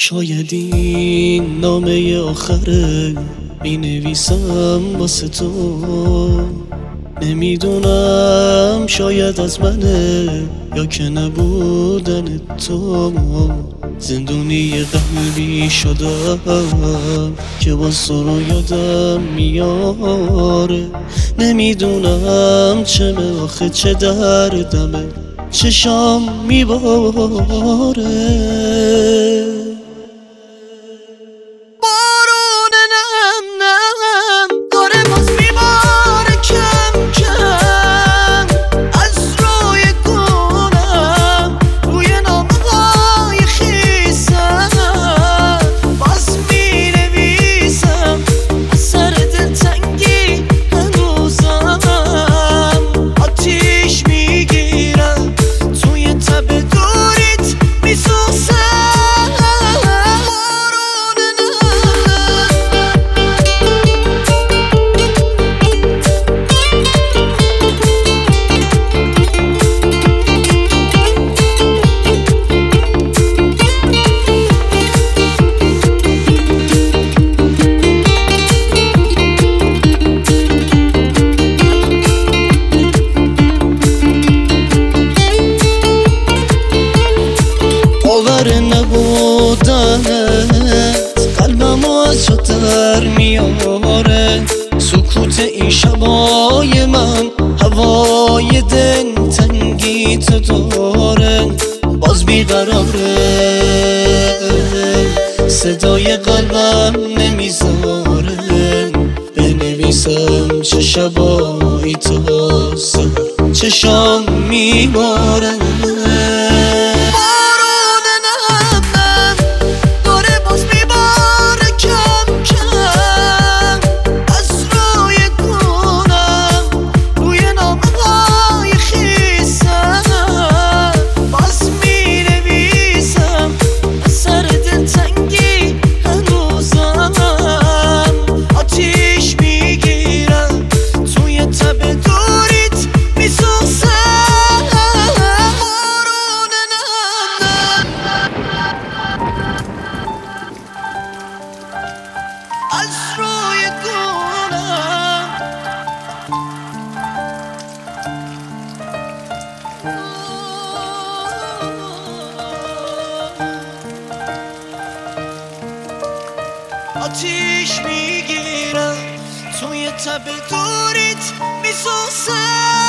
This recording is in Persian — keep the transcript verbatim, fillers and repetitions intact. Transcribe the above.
شاید این نامه آخره می نویسم واسه تو. نمیدونم شاید از منه یا که نبودن تو. زندونی قلبی شدم که باز تو رو یادم میاره. نمیدونم چمه آخه چه دردمه چشام میباره. باور نبودنت قلبم از جا در میاره. سکوت این شبای من هوای دل تنگی تو داره. باز بیقراره صدای قلبم نمیذاره بنویسم چه شبایی تا سر چشام میباره. از روی گونم آتیش میگیرم توی تب دوریت میسوزم.